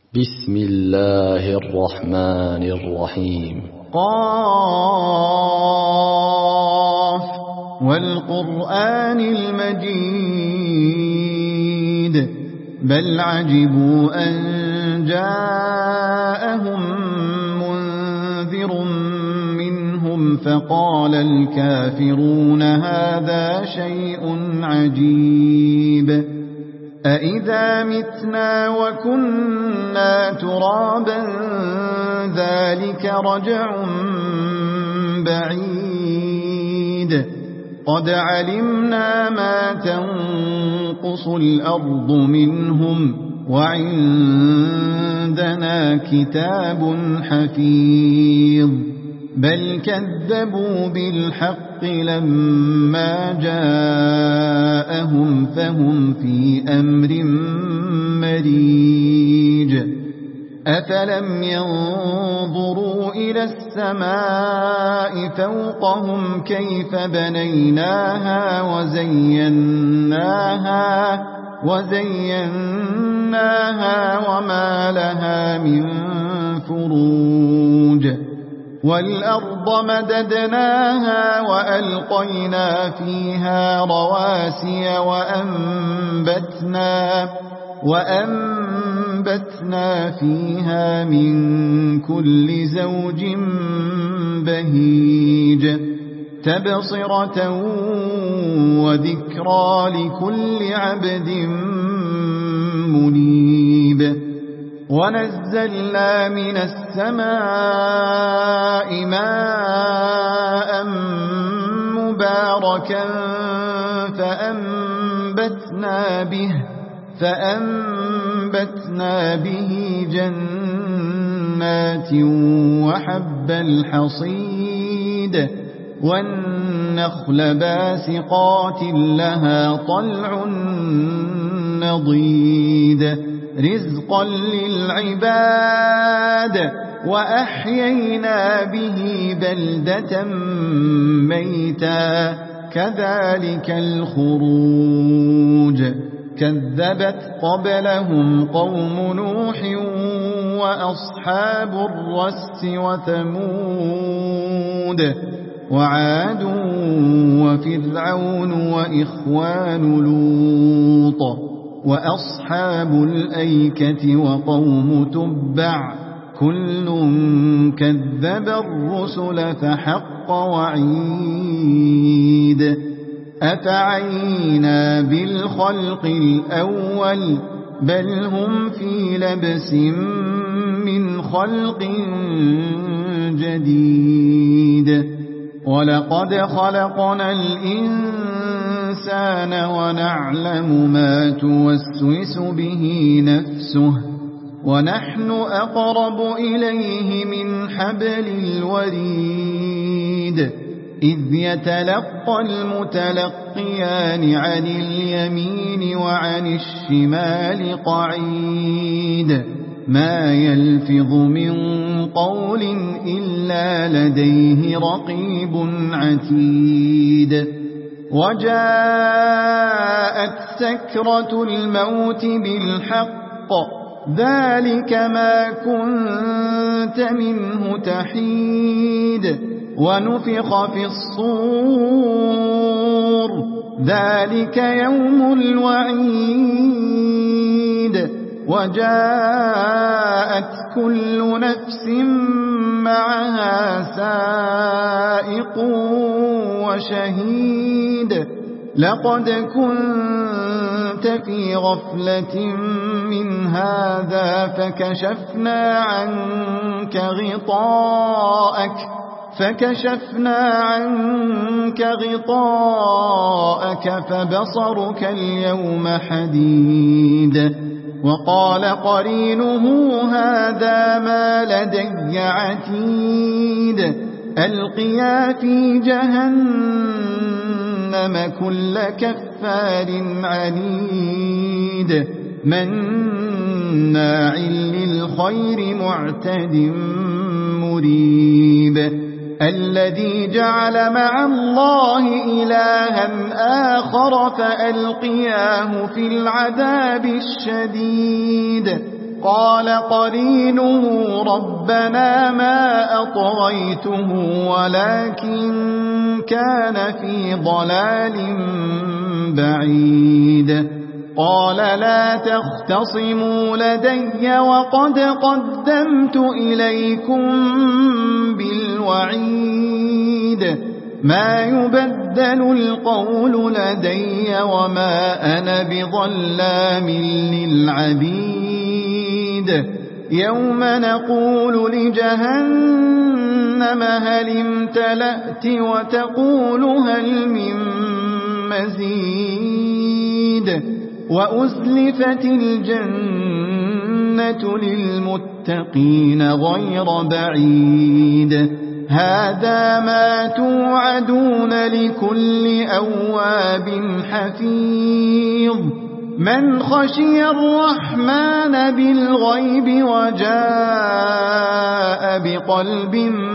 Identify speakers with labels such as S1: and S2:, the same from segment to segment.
S1: بسم الله الرحمن الرحيم.
S2: قاف والقرآن المجيد بل عجبوا أن جاءهم منذر منهم فقال الكافرون هذا شيء عجيب أإذا متنا وكنا ترابا ذلك رجع بعيد قد علمنا ما تنقص الأرض منهم وعندنا كتاب حفيظ بل كذبوا بالحق لما جاءهم فهم في أمر مريج أفلم ينظروا إلى السماء فوقهم كيف بنيناها وزيناها وما لها من فروج والأرض مددناها وألقينا فيها رواسي وأنبتنا فيها من كل زوج بهيج تبصرة وذكرى لكل عبد منيب ونزلنا من السماء ماء مباركا فأنبتنا به جنات وحب الحصيد والنخل باسقات لها طلع نضيد رزقا للعباد وأحيينا به بلدة ميتا كذلك الخروج كذبت قبلهم قوم نوح وأصحاب الرس وثمود وعاد وفرعون وإخوان لوط وأصحاب الأيكة وقوم تبع كل كذب الرسل فحق وعيد أفعينا بالخلق الأول بل هم في لبس من خلق جديد ولقد خلقنا الإنسان ونعلم ما توسوس به نفسه ونحن أقرب إليه من حبل الوريد إذ يتلقى المتلقيان عن اليمين وعن الشمال قعيد ما يلفظ من قول إلا لديه رقيب عتيد وجاءت سكرة الموت بالحق ذلك ما كنت منه تحيد ونفخ في الصور ذلك يوم الوعيد وجاءت كل نفس معها سائق وشهيد لقد كنت في غفلة من هذا فكشفنا عنك غطاءك فبصرك اليوم حديد وقال قرينه هذا ما لدي عتيد ألقيا في جهنم كل كفار عنيد مناع للخير معتد مريب الذي جعل مع الله إلها آخر فألقياه في العذاب الشديد قال قرينه ربنا ما أطغيته ولكن كان في ضلال بعيد قال لا تختصموا لدي وقد قدمت إليكم بالوعيد ما يبدل القول لدي وما أنا بظلام للعبيد يوم نقول لجهنم هل امتلأت وتقول هل من مزيد وأزلفت الجنة للمتقين غير بعيد هذا ما توعدون لكل أواب حفيظ من خشي الرحمن بالغيب وجاء بقلب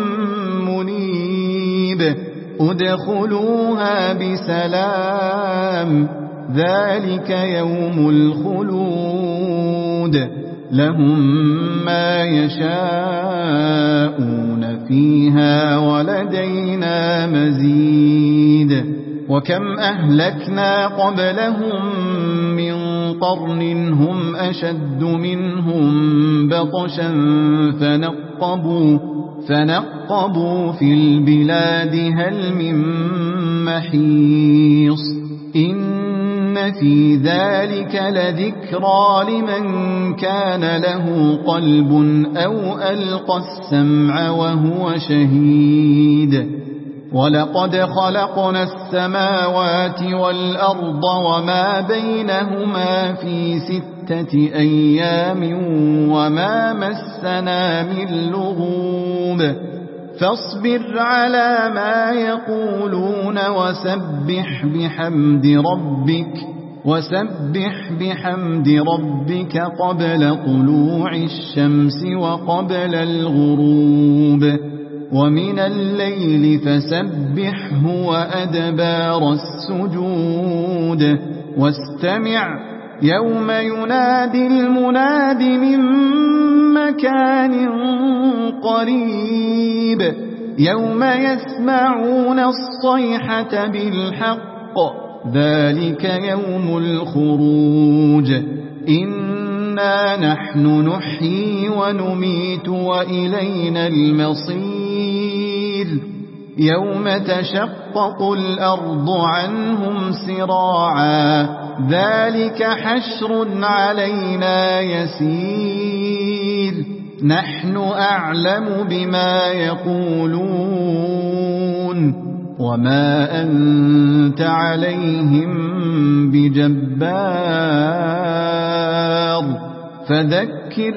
S2: منيب ادخلوها بسلام ذلك يوم الخلود لهم ما يشاءون فيها ولدينا مزيد وكم أهلكنا قبلهم من قرن هم أشد منهم بطشا فنقبوا في البلاد هل من محيص إن في ذلك لذكرى لمن كان له قلب أو ألقى السمع وهو شهيد ولقد خلقنا السماوات والأرض وما بينهما في 6 أيام وما مسنا من لغوب فاصبر على ما يقولون وسبح بحمد ربك قبل طلوع الشمس وقبل الغروب ومن الليل فسبحه وأدبار السجود واستمع يوم ينادي المناد من مكان قريب يوم يسمعون الصيحة بالحق ذلك يوم الخروج إنا نحن نحيي ونميت وإلينا المصير يوم تشقق الأرض عنهم سراعا ذلك حشر علينا يسير نحن أعلم بما يقولون وما أنت عليهم بجبار فذكر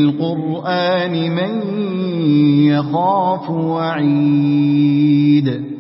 S2: بالقرآن من يخاف وعيد